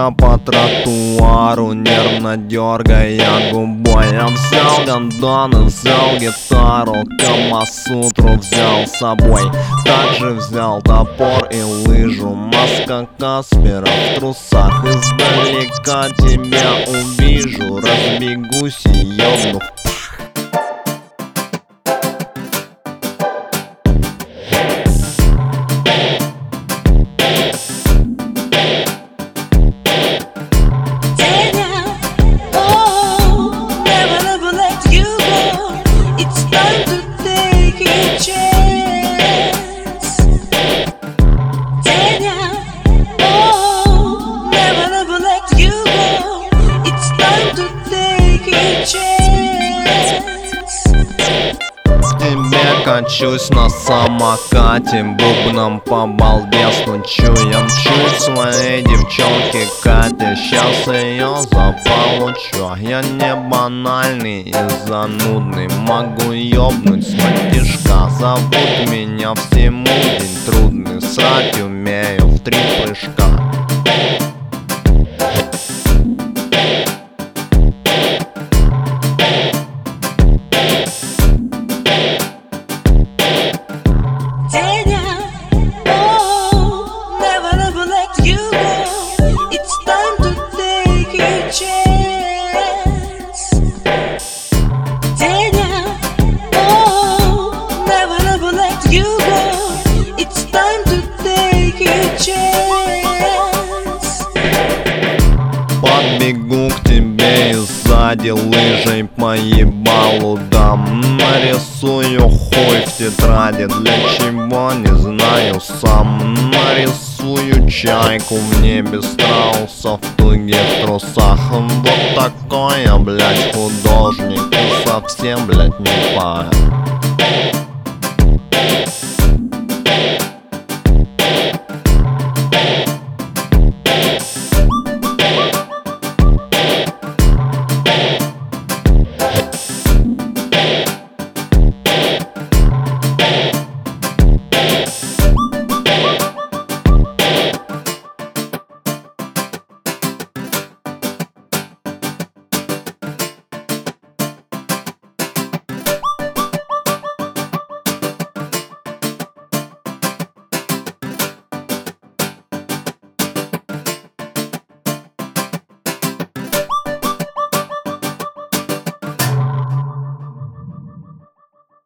я по тротуару, нервно дергая губой. Я взял гондоны, взял гитару, Камасутру взял с собой. Также взял топор и лыжу, маска Каспера в трусах. Издалека тебя увижу, разбегусь и ёбну. Качусь на самокате, бубном по балде стучу. Я мчусь своей девчонке Кате, щас ее заполучу. Я не банальный и занудный, могу ёбнуть с матишка. Зовут меня всему день трудный, срать умею в 3 прыжка. Подбегу к тебе и сзади лыжей по ебалу дам. Нарисую хуй в тетради, для чего не знаю сам. Нарисую чайку в небе, страуса в туге в трусах. Вот такой я, блядь, художник, и совсем, блядь, не пара.